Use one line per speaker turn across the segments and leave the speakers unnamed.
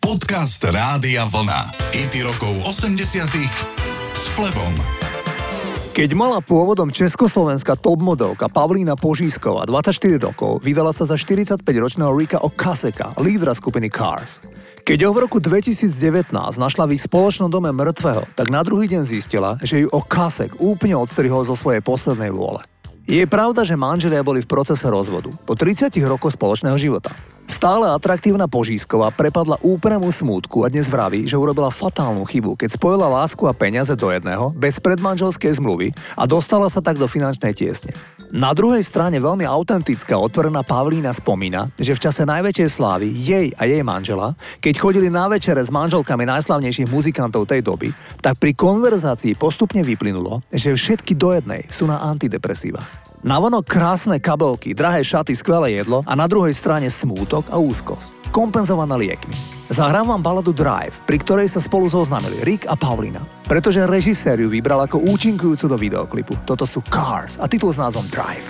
Podcast Rádia Vlna. Hity rokov 80-tych s Flebom.
Keď mala pôvodom československá top modelka Pavlína Požísková 24 rokov, vydala sa za 45-ročného Ricka Ocaseka, lídra skupiny Cars. Keď ho v roku 2019 našla v ich spoločnom dome mŕtvého, tak na druhý deň zistila, že ju Ocasek úplne odstrihol zo svojej poslednej vôle. Je pravda, že manželia boli v procese rozvodu po 30 rokoch spoločného života. Stále atraktívna Požísková prepadla úplnému smútku a dnes vraví, že urobila fatálnu chybu, keď spojila lásku a peniaze do jedného bez predmanželskej zmluvy a dostala sa tak do finančnej tiesne. Na druhej strane veľmi autentická otvorená Pavlína spomína, že v čase najväčšej slávy jej a jej manžela, keď chodili na večere s manželkami najslavnejších muzikantov tej doby, tak pri konverzácii postupne vyplynulo, že všetky do jednej sú na antidepresíva. Navonok krásne kabelky, drahé šaty, skvelé jedlo a na druhej strane smútok a úzkosť, kompenzovaná liekmi. Zahrám vám baladu Drive, pri ktorej sa spolu zoznamili Rick a Pavlína, pretože režisér ju vybral ako účinkujúcu do videoklipu. Toto sú Cars a titul s názvom Drive.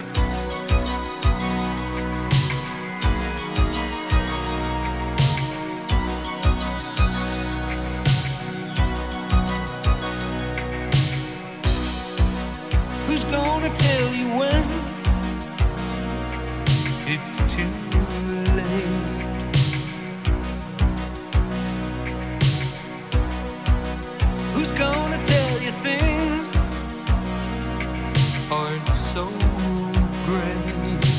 Who's gonna tell you when it's too late? Who's gonna tell you things aren't so great?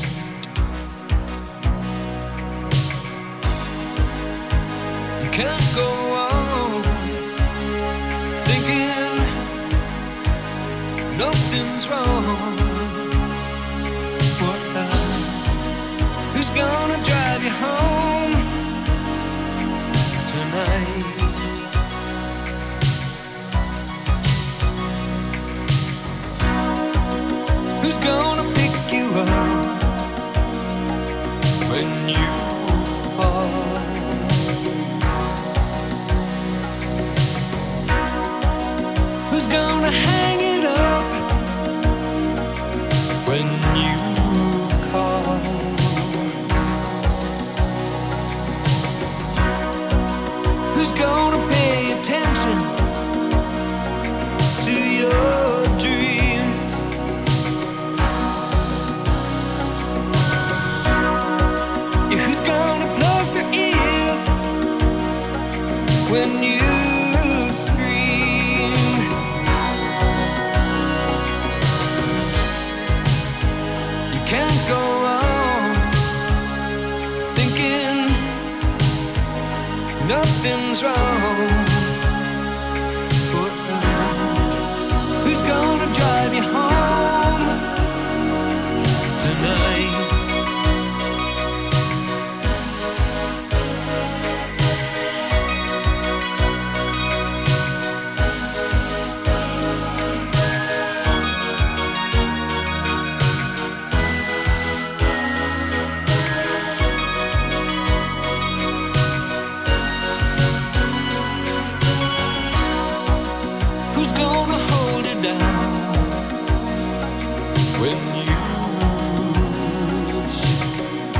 You can't go on thinking nothing's wrong. Who's gonna drive you home tonight? Who's gonna pick you up when you fall? Who's gonna hang it up when you call? Who's gonna pay attention to your dreams? Yeah, who's gonna plug their ears when you scream? You can't go on thinking nothing's wrong. Who's gonna drive you home tonight? Who's gonna hold it down when you shake?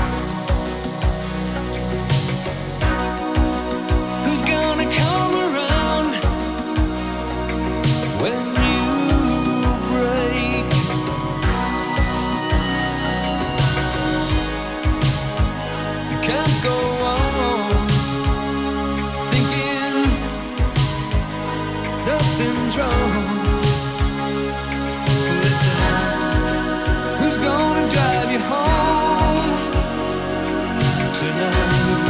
Who's gonna come around when you break? You can't go on thinking nothing's wrong. Who's gonna drive you home tonight?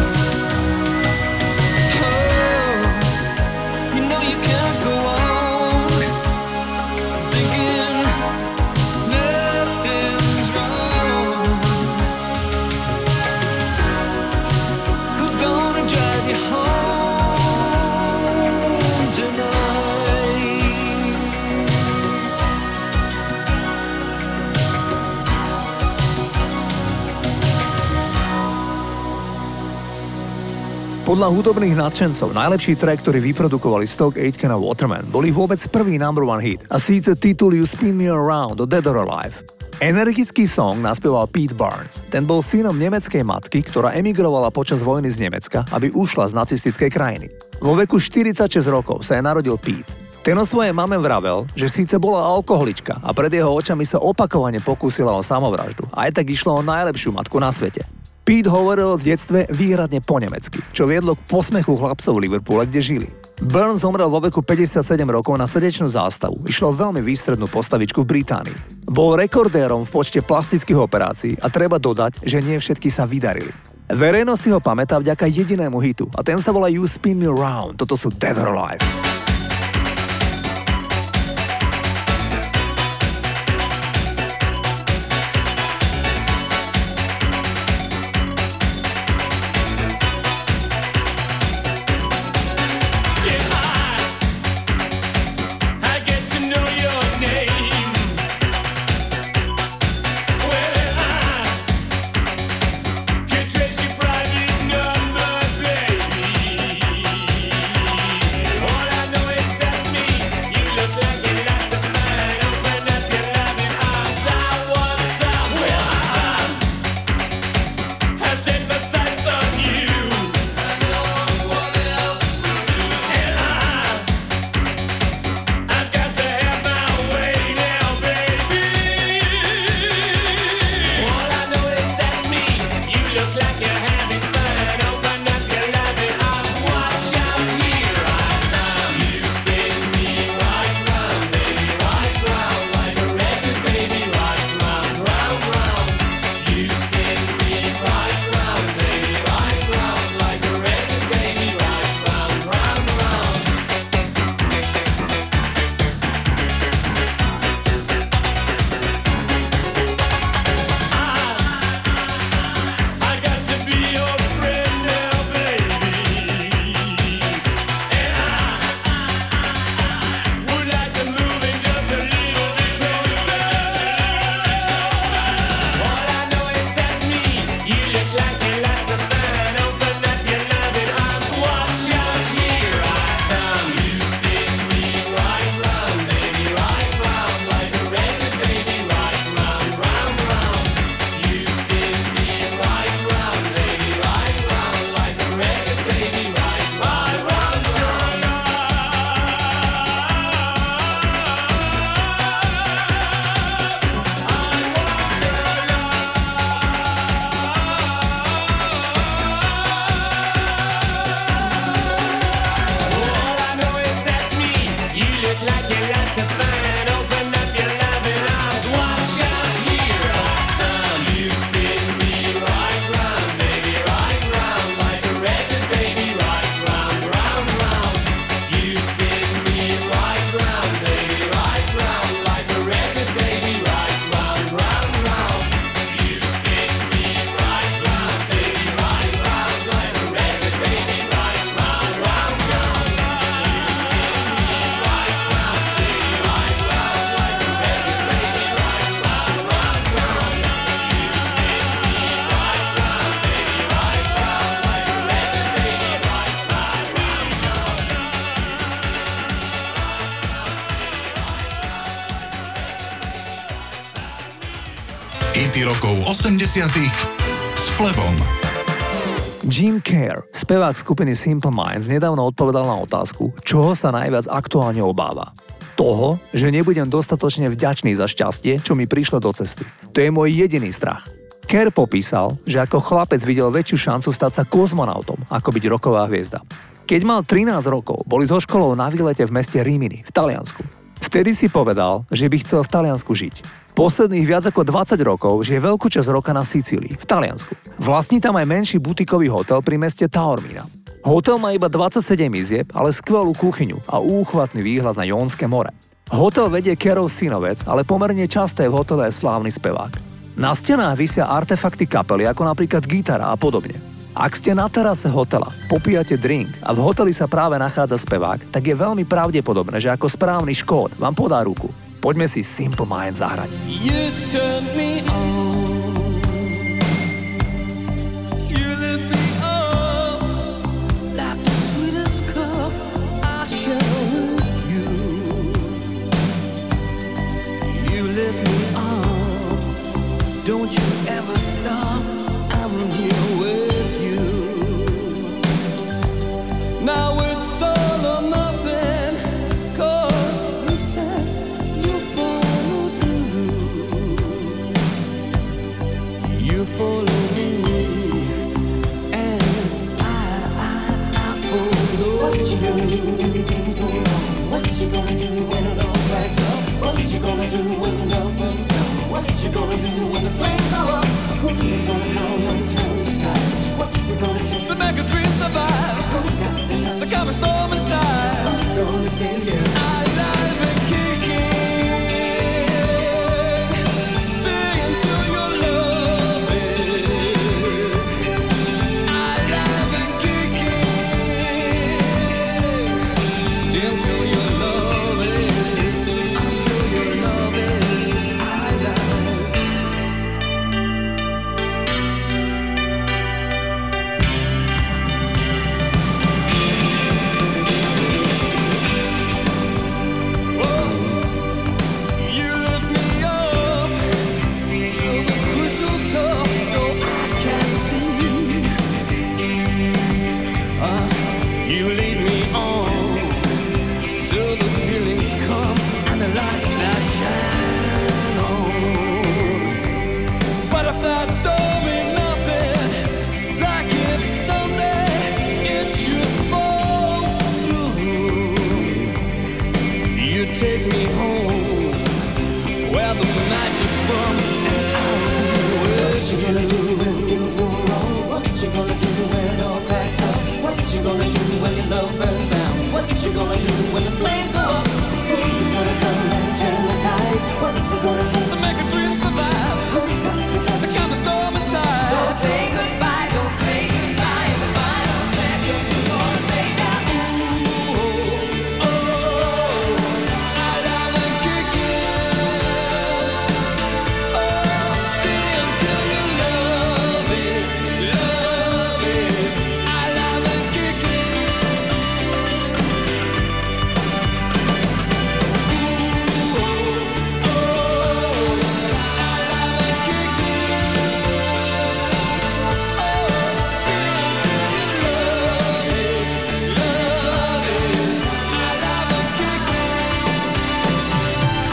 Oh, you know you can't go on thinking nothing's wrong. Who's gonna drive you home tonight?
Podľa hudobných nadšencov najlepší track, ktorý vyprodukovali Stock Aitken a Waterman, boli vôbec prvý number one hit a síce titul You Spin Me Around od Dead or Alive. Energický song naspieval Pete Burns. Ten bol synom nemeckej matky, ktorá emigrovala počas vojny z Nemecka, aby ušla z nacistickej krajiny. Vo veku 46 rokov sa jej narodil Pete. Ten o svojej mame vravel, že síce bola alkoholička a pred jeho očami sa opakovane pokúsila o samovraždu, aj tak išlo o najlepšiu matku na svete. Pete hovoril v detstve výhradne po nemecky, čo viedlo k posmechu chlapcov v Liverpoole, kde žili. Burns zomrel vo veku 57 rokov na srdečnú zástavu. Išlo veľmi výstrednú postavičku v Británii. Bol rekordérom v počte plastických operácií a treba dodať, že nie všetky sa vydarili. Verejnosť si ho pamätá vďaka jedinému hitu a ten sa volá You Spin Me Round. Toto sú Dead or Alive.
Hity rokov 80 s Flebom.
Jim Kerr, spevák skupiny Simple Minds, nedávno odpovedal na otázku, čoho sa najviac aktuálne obáva. Toho, že nebudem dostatočne vďačný za šťastie, čo mi prišlo do cesty. To je môj jediný strach. Kerr popísal, že ako chlapec videl väčšiu šancu stať sa kozmonautom, ako byť roková hviezda. Keď mal 13 rokov, boli so školou na výlete v meste Rimini v Taliansku. Vtedy si povedal, že by chcel v Taliansku žiť. Posledných viac ako 20 rokov žije veľkú časť roka na Sicílii, v Taliansku. Vlastní tam aj menší butikový hotel pri meste Taormina. Hotel má iba 27 izieb, ale skvelú kuchyňu a úchvatný výhľad na Jónske more. Hotel vedie Kerrov synovec, ale pomerne často je v hotele aj slávny spevák. Na stenách visia artefakty kapely, ako napríklad gitara a podobne. Ak ste na terase hotela, popíjate drink a v hoteli sa práve nachádza spevák, tak je veľmi pravdepodobné, že ako správny škód vám podá ruku. Poďme si Simple Minds zahrať.
You turn me on. You lit me up like the sweetest cup I share with you. You lit me up What you gonna do when things go wrong? What you gonna do when it all cracks up? What you gonna do when the love burns down? What you gonna do when the flames go up? Who's gonna come and turn the tide? What's it gonna take
to make a dream survive?
Who's got the time
To calm a storm inside?
Who's gonna save you?
Alive and kicking. Stay until your love is alive and kicking. Stay until your love is, until your love is alive. You lift me up to the crystal top so I can see. You lead me on till the feelings come and the lights that shine on. But if that don't mean nothing, like if someday it should fall through, you take me home where the magic's from, and I'll be
What you
with
gonna
you.
do when things go wrong? What you gonna do when it all cracks up? What you gonna do when your love burns down? What you gonna do when the flames go up? Who's gonna come and turn the tides? What's it gonna take
To make a dream survive,
Who's got the
to
touch?
calm a storm inside.
Don't say goodbye, don't say goodbye. In the final seconds, who's gonna say that?
Ooh, oh, alive and kicking. Oh, stay until your love is alive and kicking. Ooh, oh, alive and kicking. Oh, stay until your love is alive and kicking.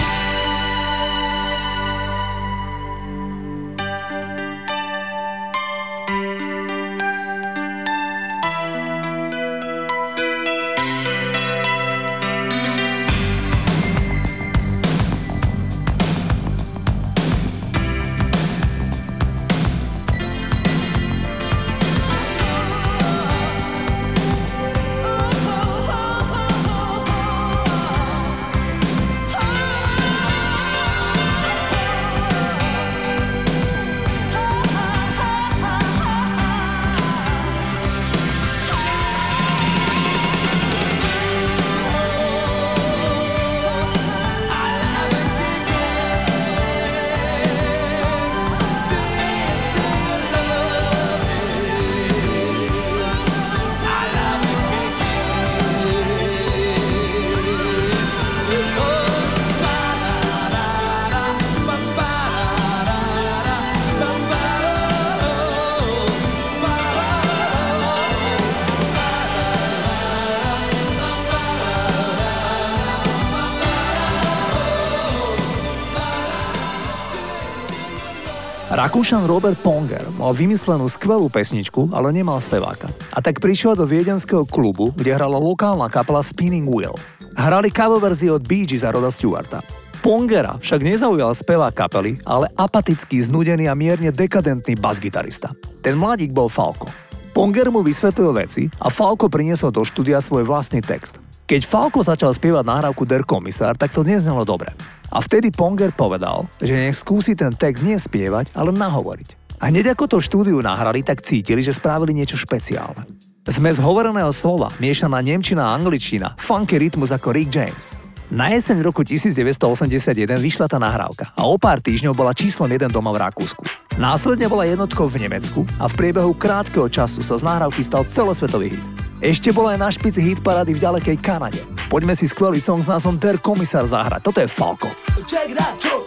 Rakúšan Robert Ponger mal vymyslenú skvelú pesničku, ale nemal speváka. A tak prišiel do viedenského klubu, kde hrala lokálna kapela Spinning Wheel. Hrali cover verzie od Bee Gees a Roda Stewarta. Pongera však nezaujal spevák kapely, ale apatický, znudený a mierne dekadentný basgitarista. Ten mladík bol Falco. Ponger mu vysvetlil veci a Falco priniesol do štúdia svoj vlastný text. Keď Falco začal spievať nahrávku Der Kommissar, tak to neznelo dobre. A vtedy Ponger povedal, že nech skúsi ten text nie spievať, ale nahovoriť. A hneď ako to v štúdiu nahrali, tak cítili, že spravili niečo špeciálne. Zmes hovoreného slova, miešaná nemčina a angličtina, funky rytmus ako Rick James. Na jeseň roku 1981 vyšla tá nahrávka a o pár týždňov bola číslom 1 doma v Rakúsku. Následne bola jednotkou v Nemecku a v priebehu krátkeho času sa z nahrávky stal celosvetový hit. Ešte bola aj na špici hitparády v ďalekej Kanade. Poďme si skvelý song s názvom Der Kommissar zahrať. Toto je Falco.
Check it out, Joe.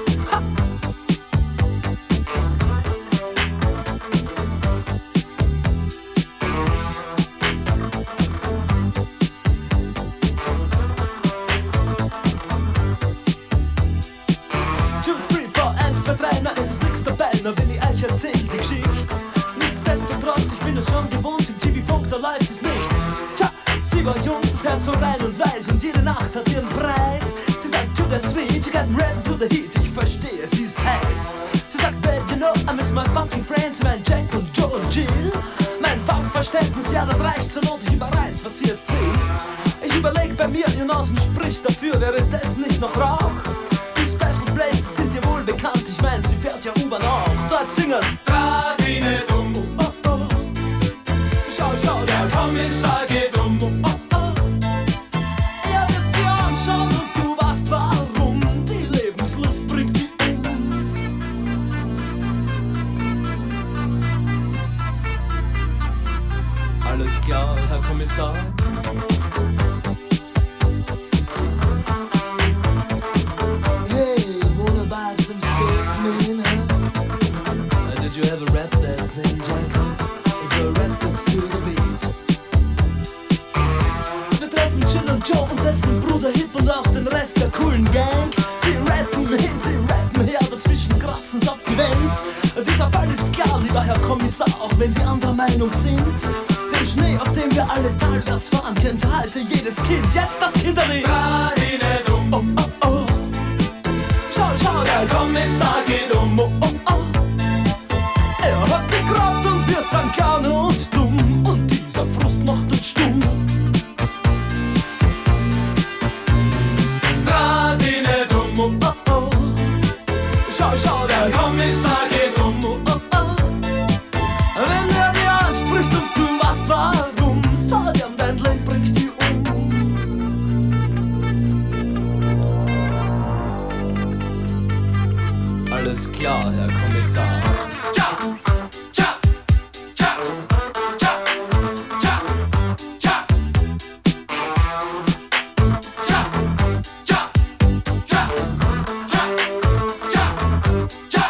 Es ist nix dabei, nur wenn ich euch erzähl die Geschichte. Nichtsdestotrotz, ich bin es schon gewohnt, im TV-Funk, da läuft es nicht. Sie war jung, das Herz so rein und weiß und jede Nacht hat ihren Preis. Sie sagt, to the sweet, you got rap to the heat. Ich verstehe, sie ist heiß. Sie sagt, babe, you know, I miss my funky friends, mein Jack und Joe und Jill. Mein Funkverständnis, ja, das reicht zur Not, ich überreiß, was sie jetzt will. Ich überleg bei mir, ihr Nasen spricht dafür, wäre das nicht noch Rauch? Die Special Places sind dir wohl bekannt, ich mein, sie fährt ja U-Bahn auch. Dort singen's Radine dumm, oh, oh, oh. Schau, schau, der Kommissar geht um, oh, oh, oh. Er wird dir anschauen und du weißt warum, die Lebenslust bringt die um. Alles klar, Herr Kommissar? Did you ever rap that thing, Jack? So rap it to the beat. Wir treffen Jill und Joe und dessen Bruder Hip und auch den Rest der coolen Gang. Sie rappen hin, sie rappen her, dazwischen kratzen's abgewendet. Dieser Fall ist klar, lieber Herr Kommissar, auch wenn Sie anderer Meinung sind. Den Schnee, auf dem wir alle talwärts fahren, kennt heute jedes Kind. Jetzt das Kinderlied. Radine dumm, oh, oh, oh. Schau, schau, der Kommissar geht um, oh, oh, oh. Er hat die Kraft und wir sind gerne und dumm. Und dieser Frust macht uns stumm. Radine dumm, oh, oh, oh. Schau, schau, der Kommissar geht um, oh, oh, oh. Wenn er dir anspricht und du weißt warum, sag ihm, dein Leben bringt die um. Alles klar, Herr Kommissar. Tja, tja, tja, tja, tja, tja. Tja, tja, tja, tja, tja, tja.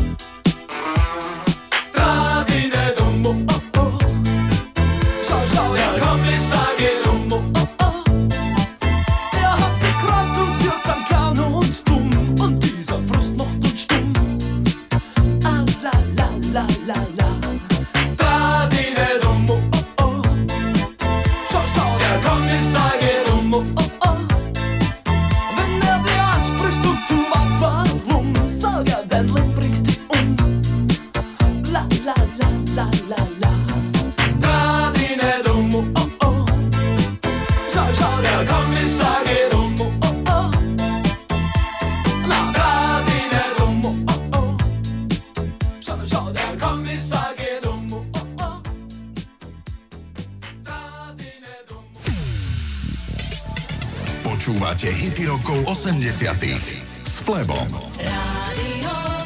Radine dumm, oh, oh, oh. Schau, schau, der Kommissar geht um, oh, oh, oh. Er hat die Kraft und wir sind gerne und dumm. Und dieser Frust macht uns stumm. Ah, la, la, la, la, la. Radine dumm, oh, oh, oh. Schau, schau, der Kommissar geht um, oh, oh, oh. Wenn er dir anspricht und du weißt warum, sag er, dein Leben bringt dich um. La, la, la, la, la, la. Radine dumm, oh, oh, oh. Schau, schau, der Kommissar geht um, oh, oh, oh. La, Radine dumm, oh, oh, oh. Schau, schau, der Kommissar geht um, oh, oh, oh. Radine dumm.
Počúvate hity rokov 80 s Flebom.
Radio